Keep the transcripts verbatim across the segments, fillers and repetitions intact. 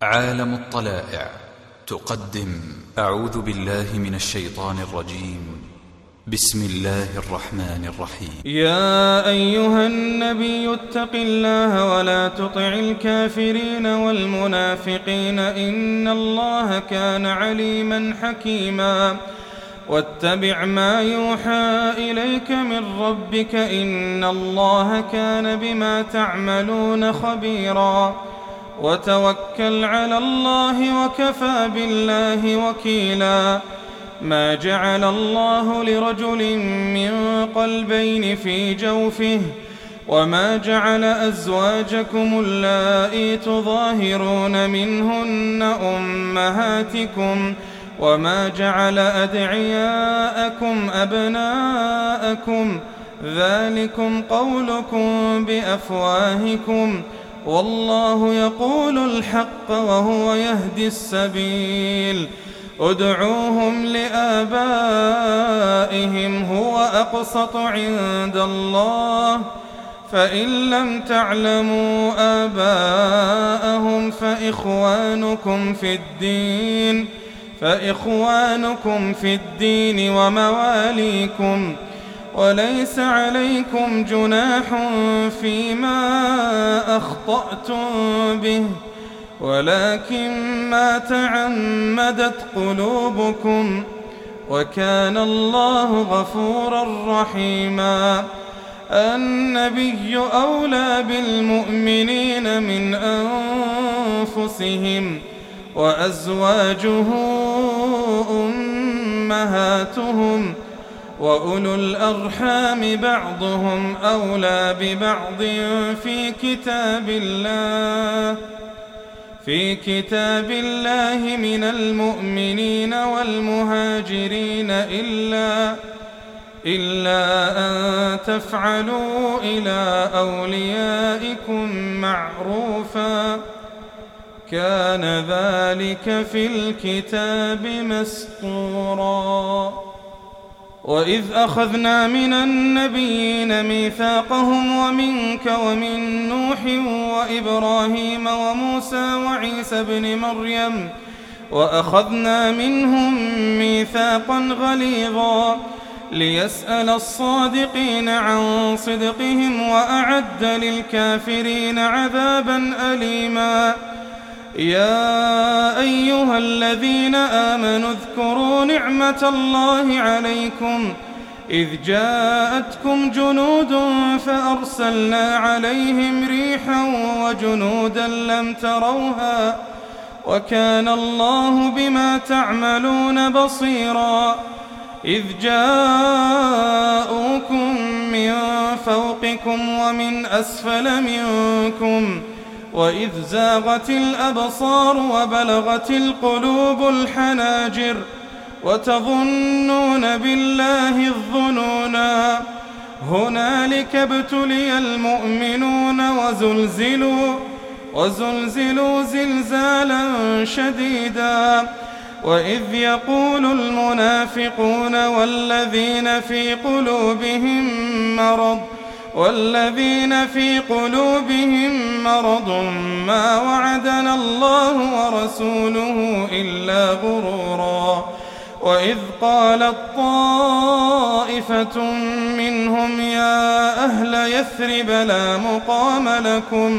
عالم الطلائع تقدم أعوذ بالله من الشيطان الرجيم. بسم الله الرحمن الرحيم. يا أيها النبي اتق الله ولا تطع الكافرين والمنافقين إن الله كان عليما حكيما. واتبع ما يوحى إليك من ربك إن الله كان بما تعملون خبيرا. وتوكل على الله وكفى بالله وكيلا. ما جعل الله لرجل من قلبين في جوفه وما جعل أزواجكم اللائي تظاهرون منهن أمهاتكم وما جعل أدعياءكم أبناءكم ذلكم قولكم بأفواهكم والله يقول الحق وهو يهدي السبيل. ادعوهم لآبائهم هو أقسط عند الله فإن لم تعلموا آباءهم فإخوانكم في الدين فإخوانكم في الدين ومواليكم وليس عليكم جناح فيما أخطأتم به ولكن ما تعمدت قلوبكم وكان الله غفورا رحيما. النبي أولى بالمؤمنين من أنفسهم وأزواجه أمهاتهم وأولو الأرحام بعضهم أولى ببعض في كتاب الله في كتاب الله من المؤمنين والمهاجرين إلا إلا أن تفعلوا إلى أوليائكم معروفا كان ذلك في الكتاب مسطورا. وإذ أخذنا من النبيين ميثاقهم ومنك ومن نوح وإبراهيم وموسى وعيسى ابن مريم وأخذنا منهم ميثاقا غليظا ليسأل الصادقين عن صدقهم وأعد للكافرين عذابا أليما. يا أيها الذين آمنوا اذكروا نعمة الله عليكم إذ جاءتكم جنود فأرسلنا عليهم ريحا وجنودا لم تروها وكان الله بما تعملون بصيرا. إذ جاءوكم من فوقكم ومن أسفل منكم وإذ زاغت الأبصار وبلغت القلوب الحناجر وتظنون بالله الظنونا. هنالك ابتلي المؤمنون وزلزلوا وزلزلوا زلزالا شديدا. وإذ يقول المنافقون والذين في قلوبهم مرض والذين في قلوبهم مرض ما وعدنا الله ورسوله إلا غرورا. وإذ قالت طائفة منهم يا أهل يثرب لا مقام لكم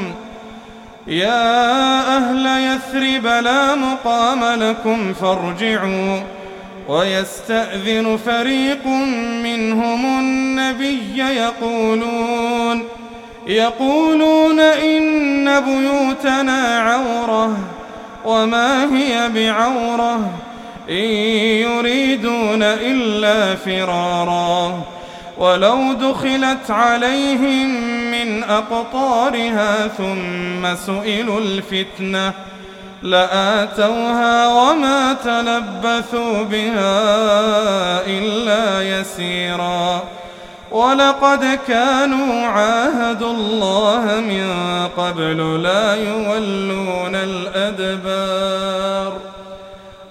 يا أهل يثرب لا مقام لكم فارجعوا. ويستأذن فريق منهم النبي يقولون يقولون إن بيوتنا عورة وما هي بعورة إن يريدون إلا فرارا. ولو دخلت عليهم من أقطارها ثم سئلوا الفتنة لآتوها وما تلبثوا بها إلا يسيرا. ولقد كانوا عاهدوا الله من قبل لا يولون الأدبار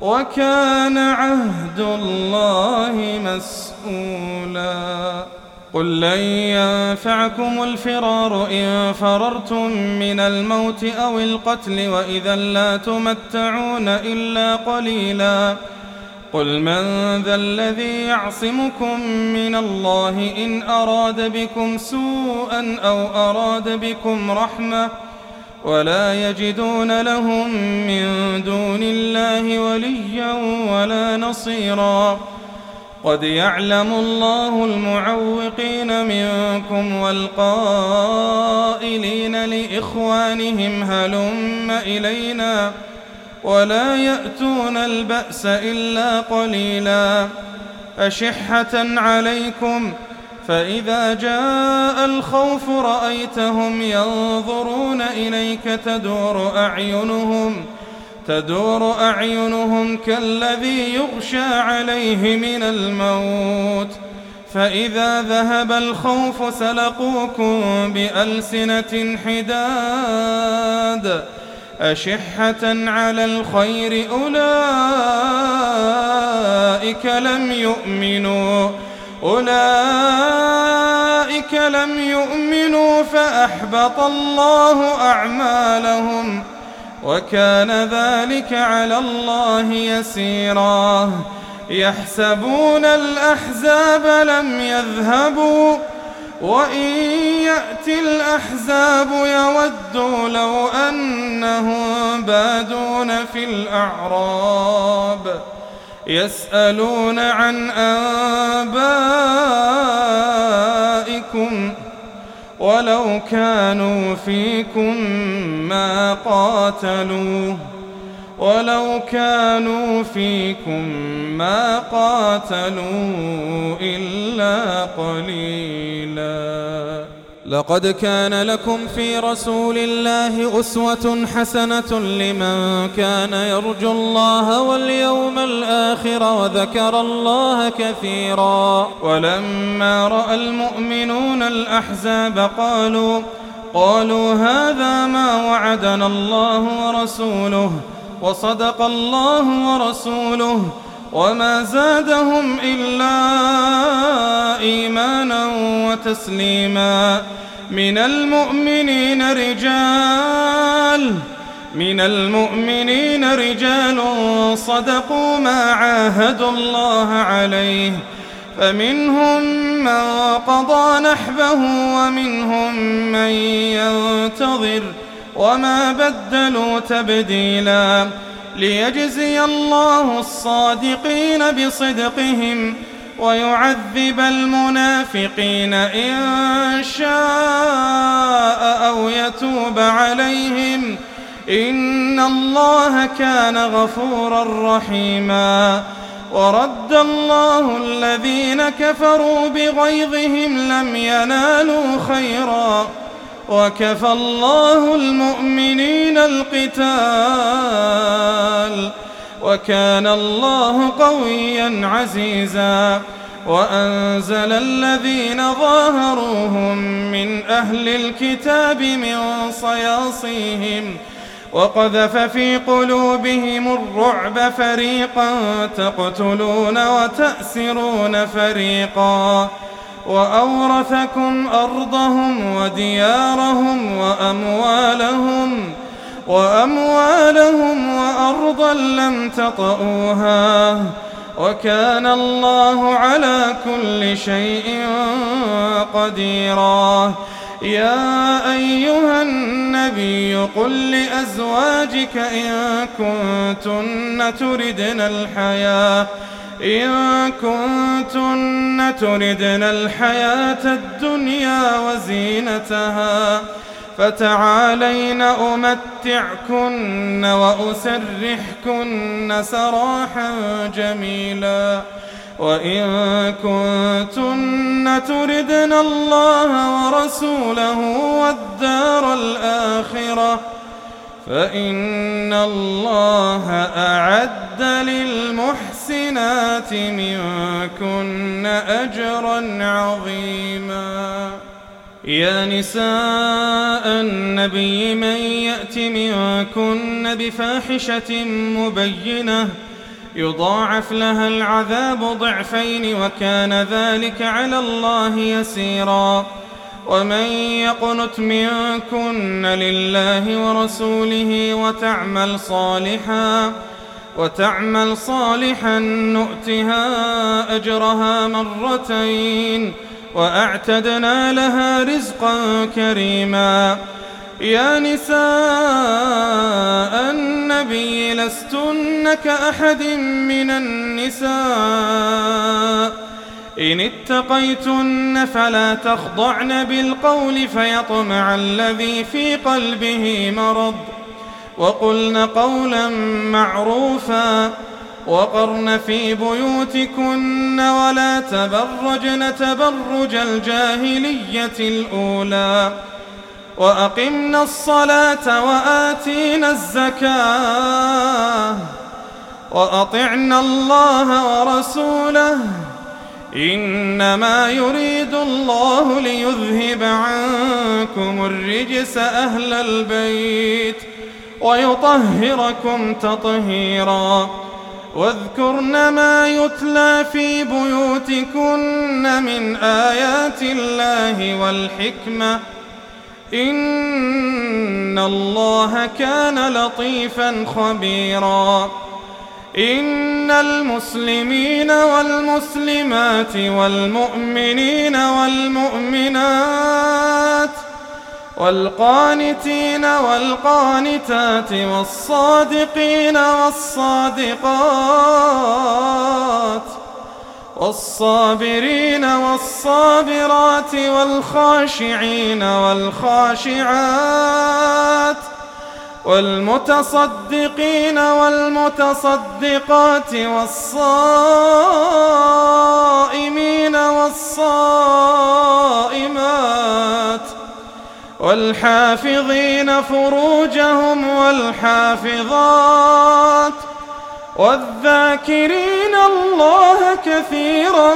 وكان عهد الله مسؤولا. قل لن ينفعكم الفرار إن فررتم من الموت أو القتل وإذا لا تمتعون إلا قليلا قل من ذا الذي يعصمكم من الله إن أراد بكم سوءا أو أراد بكم رحمة ولا يجدون لهم من دون الله وليا ولا نصيرا قد يعلم الله المعوقين منكم والقائلين لإخوانهم هلم إلينا ولا يأتون البأس إلا قليلا أشحة عليكم فإذا جاء الخوف رأيتهم ينظرون إليك تدور أعينهم تدور أعينهم كالذي يغشى عليه من الموت فإذا ذهب الخوف سلقوكم بألسنة حداد أشحة على الخير أولئك لم يؤمنوا أولئك لم يؤمنوا فأحبط الله أعمالهم وكان ذلك على الله يسيرا يحسبون الأحزاب لم يذهبوا وإن يأتي الأحزاب يودوا لو أنهم بادون في الأعراب يسألون عن أنبائكم ولو كانوا فيكم ما قاتلوا ولو كانوا فيكم ما قاتلوا إلا قليلا لقد كان لكم في رسول الله أسوة حسنة لمن كان يرجو الله واليوم الآخر وذكر الله كثيرا ولما رأى المؤمنون الأحزاب قالوا قالوا هذا ما وعدنا الله ورسوله وصدق الله ورسوله وما زادهم إلا إيمانا وتسليما من المؤمنين رجال من المؤمنين رجال صدقوا ما عاهدوا الله عليه فمنهم من قضى نحبه ومنهم من ينتظر وما بدلوا تبديلا ليجزي الله الصادقين بصدقهم ويعذب المنافقين إن شاء أو يتوب عليهم إن الله كان غفورا رحيما ورد الله الذين كفروا بغيظهم لم ينالوا خيرا وكفى الله المؤمنين القتال وكان الله قويا عزيزا وأنزل الذين ظاهروهم من أهل الكتاب من صياصيهم وقذف في قلوبهم الرعب فريقا تقتلون وتأسرون فريقا وأورثكم أرضهم وديارهم وأموالهم وأموالهم وأرضا لم تطئوها وكان الله على كل شيء قديرا يا أيها النبي قل لأزواجك إن كنتن تردن الحياة إن كنتن تردن الحياة الدنيا وزينتها فتعالين أمتعكن وأسرحكن سراحا جميلا وإن كنتن تردن الله ورسوله والدار الآخرة فإن الله أعد للمحسنات منكن أجرا عظيما يا نساء النبي من يأت منكن بفاحشة مبينة يضاعف لها العذاب ضعفين وكان ذلك على الله يسيرا. ومن يقنت منكن لله ورسوله وتعمل صالحا وتعمل صالحا نؤتها أجرها مرتين وأعتدنا لها رزقا كريما. يا نساء النبي لستن كأحد من النساء إن اتقيتن فلا تخضعن بالقول فيطمع الذي في قلبه مرض وقلن قولا معروفا وقرن في بيوتكن ولا تبرجن تبرج الجاهلية الأولى وأقمنا الصلاة وآتينا الزكاة وأطعنا الله ورسوله إنما يريد الله ليذهب عنكم الرجس أهل البيت ويطهركم تطهيرا. واذكرن ما يتلى في بيوتكن من آيات الله والحكمة إن الله كان لطيفا خبيرا. إن المسلمين والمسلمات والمؤمنين والمؤمنات والقانتين والقانتات والصادقين والصادقات والصابرين والصابرات والخاشعين والخاشعات والمتصدقين والمتصدقات والصائمين والصائمات والحافظين فروجهم والحافظات والذاكرين الله كثيرا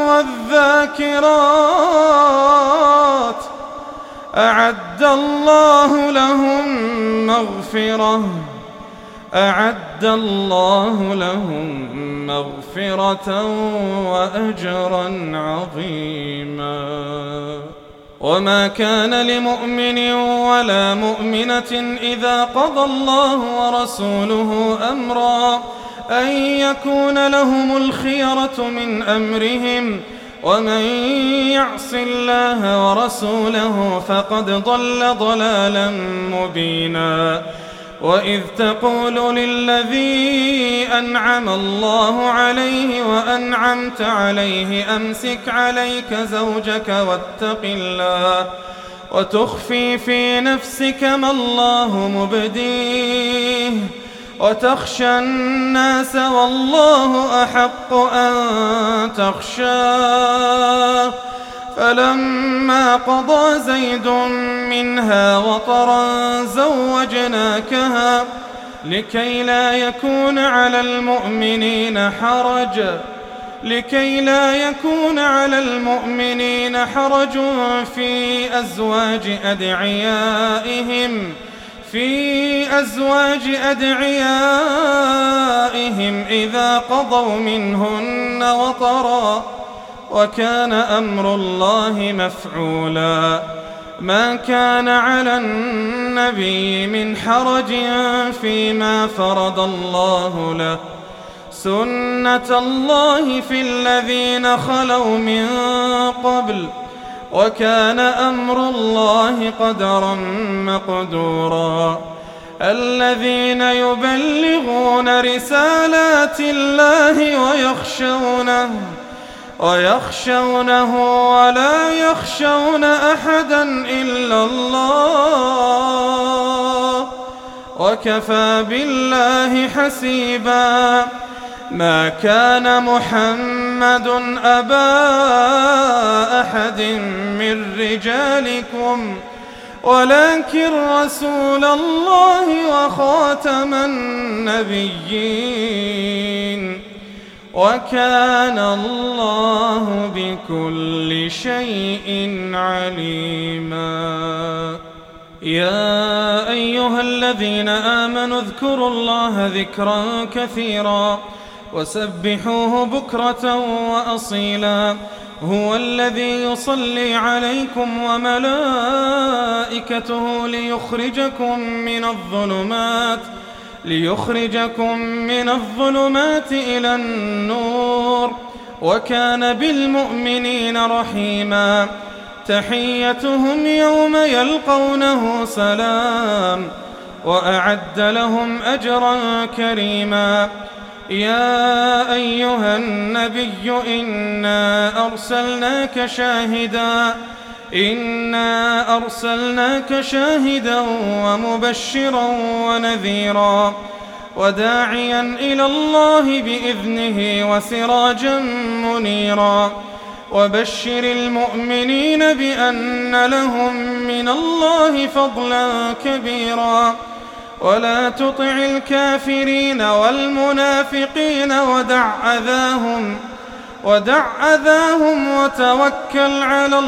والذاكرات أعد الله لهم مغفرة أعد الله لهم مغفرة وأجرا عظيما. وما كان لمؤمن ولا مؤمنة إذا قضى الله ورسوله أمرا أن يكون لهم الخيرة من أمرهم ومن يعص الله ورسوله فقد ضل ضلالا مبينا. وإذ تقول للذي أنعم الله عليه وأنعمت عليه أمسك عليك زوجك واتق الله وتخفي في نفسك ما الله مبديه وتخشى الناس والله أحق أن تخشاه فلما قضى زيد منها وطرا زوجناكها لكي لا يكون على المؤمنين حرج لكي لا يكون على المؤمنين حرج في أزواج أدعيائهم في أزواج أدعيائهم إذا قضوا منهن وطرا وكان أمر الله مفعولا. ما كان على النبي من حرج فيما فرض الله له سنة الله في الذين خلوا من قبل وكان أمر الله قدرا مقدورا. الذين يبلغون رسالات الله ويخشونه ويخشونه ولا يخشون أحدا إلا الله وكفى بالله حسيبا. ما كان محمد أبا أحد من رجالكم ولكن رسول الله وخاتم النبيين وكان الله بكل شيء عليما. يا أيها الذين آمنوا اذكروا الله ذكرا كثيرا وسبحوه بكرة وأصيلا هو الذي يصلي عليكم وملائكته ليخرجكم من الظلمات ليخرجكم من الظلمات إلى النور وكان بالمؤمنين رحيما تحيتهم يوم يلقونه سلام وأعد لهم أجرا كريما يا أيها النبي إنا أرسلناك شاهدا إنا أرسلناك شاهدا ومبشرا ونذيرا وداعيا إلى الله بإذنه وسراجا منيرا وبشر المؤمنين بأن لهم من الله فضلا كبيرا ولا تطع الكافرين والمنافقين ودع أذاهم ودع أذاهم وتوكل على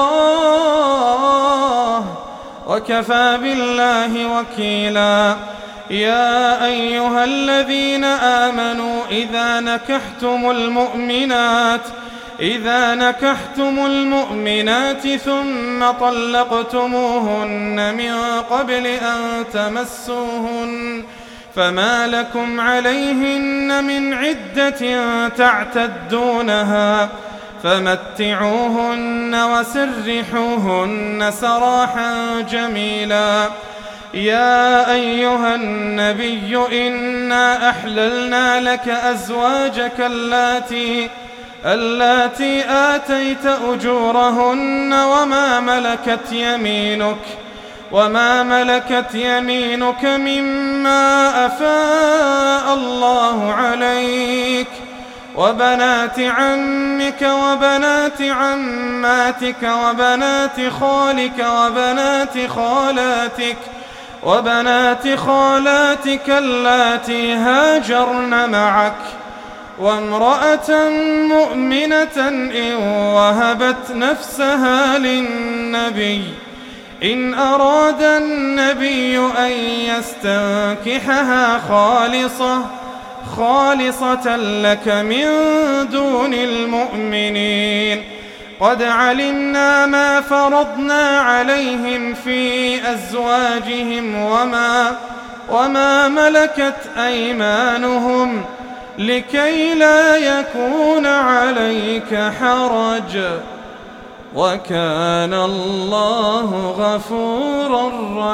الله وكفى بالله وكيلا يا أيها الذين آمنوا إذا نكحتم المؤمنات إذا نكحتم المؤمنات ثم طلقتموهن من قبل أن تمسوهن فما لكم عليهن من عدة تعتدونها فمتعوهن وسرحوهن سراحا جميلا يا أيها النبي إنا أحللنا لك أزواجك اللاتي اللاتي آتيت أجورهن وما ملكت يمينك وما ملكت يمينك مما أفاء الله عليك وبنات عمك وبنات عماتك وبنات خالك وبنات خالاتك وبنات خالاتك اللاتي هاجرن معك وامرأة مؤمنة إن وهبت نفسها للنبي إن أراد النبي أن يستنكحها خالصة خالصة لك من دون المؤمنين قد علمنا ما فرضنا عليهم في أزواجهم وما, وما ملكت أيمانهم لكي لا يكون عليك حرج وكان الله غفورا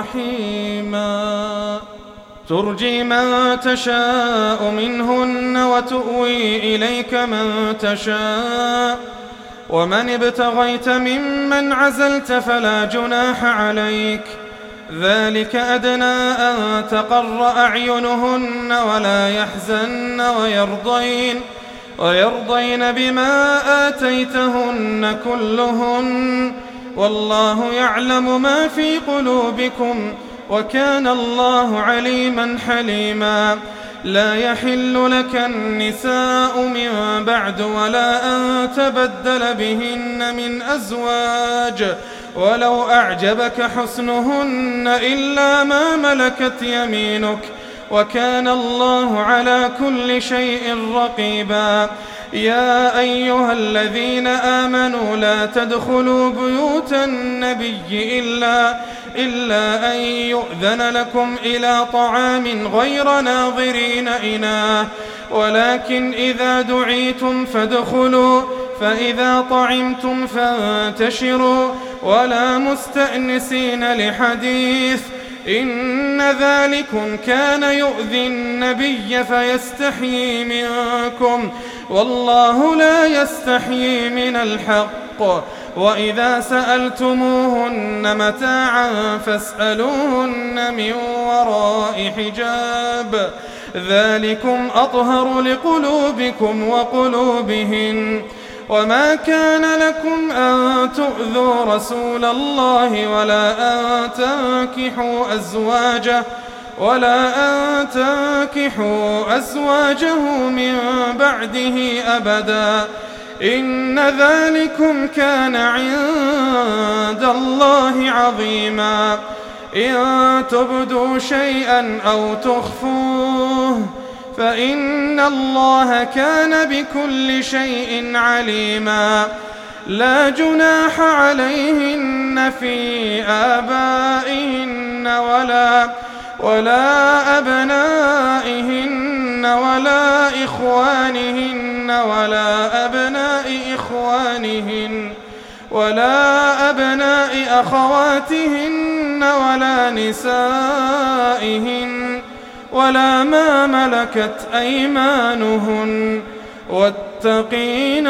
رحيما ترجي من تشاء منهن وتؤوي إليك من تشاء ومن ابتغيت ممن عزلت فلا جناح عليك ذلك أدنى أن تقر أعينهن ولا يحزن ويرضين ويرضين بما آتيتهن كلهن والله يعلم ما في قلوبكم وكان الله عليما حليما لا يحل لك النساء من بعد ولا أن تبدل بهن من أزواج ولو أعجبك حسنهن إلا ما ملكت يمينك وكان الله على كل شيء رقيبا يا أيها الذين آمنوا لا تدخلوا بيوت النبي إلا, إلا أن يؤذن لكم إلى طعام غير ناظرين إناه ولكن إذا دعيتم فادخلوا فإذا طعمتم فانتشروا ولا مستأنسين لحديث إن ذلكم كان يؤذي النبي فيستحيي منكم والله لا يستحيي من الحق وإذا سألتموهن متاعا فاسألوهن من وراء حجاب ذلكم أطهر لقلوبكم وقلوبهن وما كان لكم أن تؤذوا رسول الله ولا أن تنكحوا أزواجه ولا أن تنكحوا أزواجه من بعده أبدا إن ذلكم كان عند الله عظيما إن تبدوا شيئا أو تخفوه فإن الله كان بكل شيء عليما. لا جناح عليهن في آبائهن ولا ولا أبنائهن ولا إخوانهن ولا أبناء إخوانهن ولا أبناء أخواتهن ولا نسائهن ولا ما ملكت أيمانهن واتقين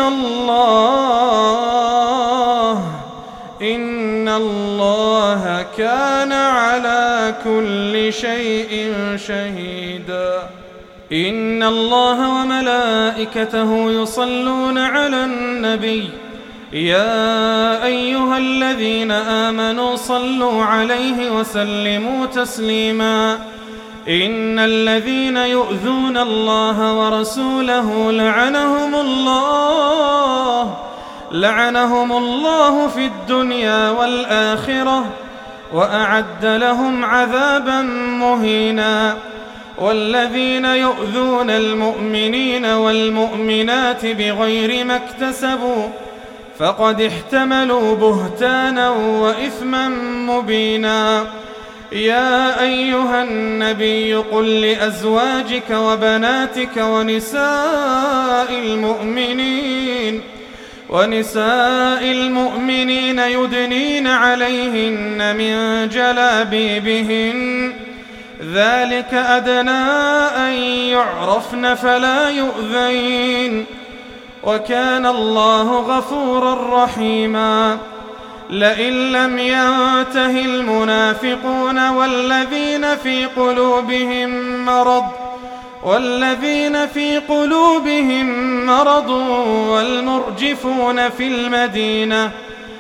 الله إن الله كان على كل شيء شهيدا. إن الله وملائكته يصلون على النبي يا أيها الذين آمنوا صلوا عليه وسلموا تسليما. إن الذين يؤذون الله ورسوله لعنهم الله لعنهم الله في الدنيا والآخرة وأعد لهم عذابا مهينا. والذين يؤذون المؤمنين والمؤمنات بغير ما اكتسبوا فقد احتملوا بهتانا وإثما مبينا. يا أيها النبي قل لأزواجك وبناتك ونساء المؤمنين ونساء المؤمنين يدنين عليهن من جلابيبهن ذلك أدنى أن يعرفن فلا يؤذين وكان الله غفورا رحيما. لئن لم ينته المنافقون والذين في قلوبهم مرض والذين في قلوبهم مرض والمرجفون في المدينة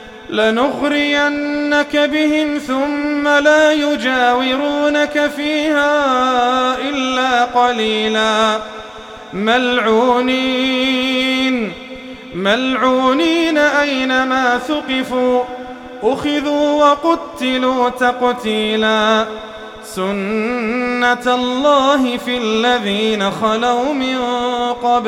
لنغرينك بهم ثم لا يجاورونك فيها إلا قليلا. ملعونين ملعونين أينما ثقفوا أخذوا وقتلوا تقتيلا. سنة الله في الذين خلوا من قبل